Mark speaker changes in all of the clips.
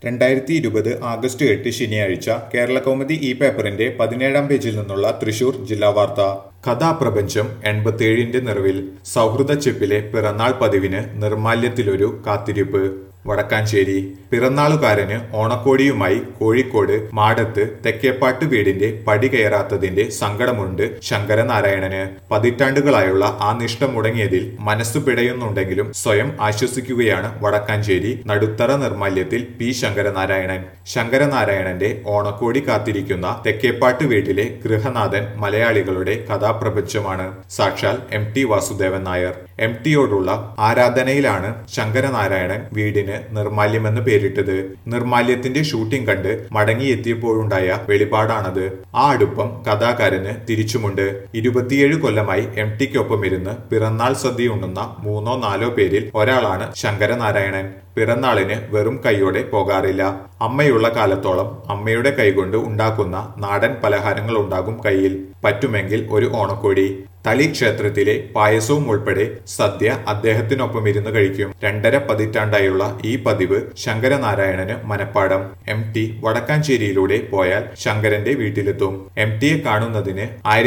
Speaker 1: 2020 August 8 ശനിയാഴ്ച കേരളകൗമുദി ഈ പേപ്പറിന്റെ 17-ാം പേജിൽ നിന്നുള്ള തൃശൂർ ജില്ലാ വാർത്ത. കഥാപ്രപഞ്ചം 87-ന്റെ നിറവിൽ സൗഹൃദ ചെപ്പിലെ പിറന്നാൾ പതിവിന് നിർമാല്യത്തിലൊരു കാത്തിരിപ്പ്. വടക്കാഞ്ചേരി പിറന്നാളുകാരന് ഓണക്കോടിയുമായി കോഴിക്കോട് മാടത്ത് തെക്കേപ്പാട്ട് വീടിന്റെ പടി കയറാത്തതിന്റെ സങ്കടമുണ്ട് ശങ്കരനാരായണന്. പതിറ്റാണ്ടുകളായുള്ള ആ നിഷ്ഠ മുടങ്ങിയതിൽ മനസ്സു പിടയുന്നുണ്ടെങ്കിലും സ്വയം ആശ്വസിക്കുകയാണ് വടക്കാഞ്ചേരി നടുത്തറ നിർമാല്യത്തിൽ പി ശങ്കരനാരായണൻ. ശങ്കരനാരായണന്റെ ഓണക്കോടി കാത്തിരിക്കുന്ന തെക്കേപ്പാട്ട് വീട്ടിലെ ഗൃഹനാഥൻ മലയാളികളുടെ കഥാപ്രപഞ്ചമാണ്. സാക്ഷാൽ MT വാസുദേവൻ നായർ. MTയോടുള്ള ആരാധനയിലാണ് ശങ്കരനാരായണൻ വീടിന് നിർമാല്യമെന്ന് പേരിട്ടത്. നിർമാല്യത്തിന്റെ ഷൂട്ടിംഗ് കണ്ട് മടങ്ങിയെത്തിയപ്പോഴുണ്ടായ വെളിപാടാണത്. ആ അടുപ്പം കഥാകാരന് തിരിച്ചുമുണ്ട്. 27 കൊല്ലമായി MTക്കൊപ്പം ഇരുന്ന് പിറന്നാൾ സദ്യ ഉണ്ണുന്ന 3-4 പേരിൽ ഒരാളാണ് ശങ്കരനാരായണൻ. പിറന്നാളിന് വെറും കൈയോടെ പോകാറില്ല. അമ്മയുള്ള കാലത്തോളം അമ്മയുടെ കൈകൊണ്ട് ഉണ്ടാക്കുന്ന നാടൻ പലഹാരങ്ങൾ ഉണ്ടാകും കയ്യിൽ. പറ്റുമെങ്കിൽ ഒരു ഓണക്കോടി. തളി ക്ഷേത്രത്തിലെ പായസവും ഉൾപ്പെടെ സദ്യ അദ്ദേഹത്തിനൊപ്പം ഇരുന്ന് കഴിക്കും. 2.5 പതിറ്റാണ്ടായുള്ള ഈ പതിവ് ശങ്കരനാരായണന് മനപ്പാടം. MT വടക്കാഞ്ചേരിയിലൂടെ പോയാൽ ശങ്കരന്റെ വീട്ടിലെത്തും. MTയെ കാണുന്നതിന്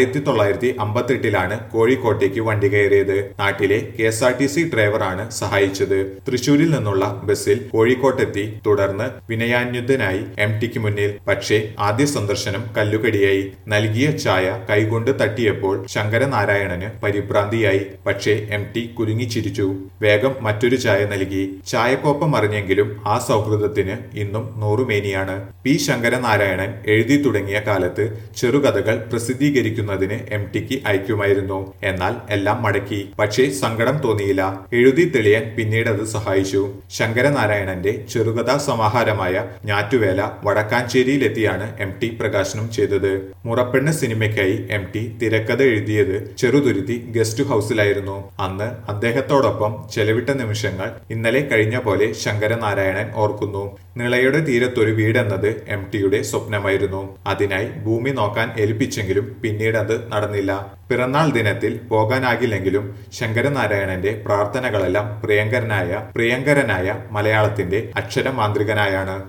Speaker 1: 1958-ലാണ് കോഴിക്കോട്ടേക്ക് വണ്ടി കയറിയത്. നാട്ടിലെ KSRTC ഡ്രൈവറാണ് സഹായിച്ചത്. തൃശൂരിൽ നിന്നുള്ള ബസ്സിൽ കോഴിക്കോട്ടെത്തി. തുടർന്ന് വിനയാന്യുതനായി MTക്ക് മുന്നിൽ. പക്ഷേ ആദ്യ സന്ദർശനം കല്ലുകടിയായി. നൽകിയ ചായ കൈകൊണ്ട് തട്ടിയപ്പോൾ ശങ്കരനാരായണന് പരിഭ്രാന്തിയായി. പക്ഷേ MT കുലുങ്ങിച്ചിരിച്ചു. വേഗം മറ്റൊരു ചായ നൽകി. ചായക്കോപ്പം അറിഞ്ഞെങ്കിലും ആ സൗഹൃദത്തിന് ഇന്നും നൂറുമേനിയാണ്. പി ശങ്കരനാരായണൻ എഴുതി തുടങ്ങിയ കാലത്ത് ചെറുകഥകൾ പ്രസിദ്ധീകരിക്കുന്നതിന് MTക്ക് അയക്കുമായിരുന്നു. എന്നാൽ എല്ലാം മടക്കി. പക്ഷേ സങ്കടം തോന്നിയില്ല. എഴുതി തെളിയാൻ പിന്നീടത് സഹായിച്ചു. ശങ്കരനാരായണന്റെ ചെറുകഥാ സമാഹാരമായ ഞാറ്റുവേല വടക്കാഞ്ചേരിയിലെത്തിയാണ് MT പ്രകാശനം ചെയ്തത്. മുറപ്പെണ്ണ് സിനിമയ്ക്കായി MT തിരക്കഥ എഴുതിയത് ചെറുതുരുത്തി ഗസ്റ്റ് ഹൌസിലായിരുന്നു. അന്ന് അദ്ദേഹത്തോടൊപ്പം ചെലവിട്ട നിമിഷങ്ങൾ ഇന്നലെ കഴിഞ്ഞ പോലെ ശങ്കരനാരായണൻ ഓർക്കുന്നു. നിളയുടെ തീരത്തൊരു വീടെന്നത് MTയുടെ സ്വപ്നമായിരുന്നു. അതിനായി ഭൂമി നോക്കാൻ ഏൽപ്പിച്ചെങ്കിലും പിന്നീട് അത് നടന്നില്ല. പിറന്നാൾ ദിനത്തിൽ പോകാനാകില്ലെങ്കിലും ശങ്കരനാരായണന്റെ പ്രാർത്ഥനകളെല്ലാം പ്രിയങ്കരനായ മലയാളത്തിന്റെ അക്ഷരമാന്ത്രികനായാണ്.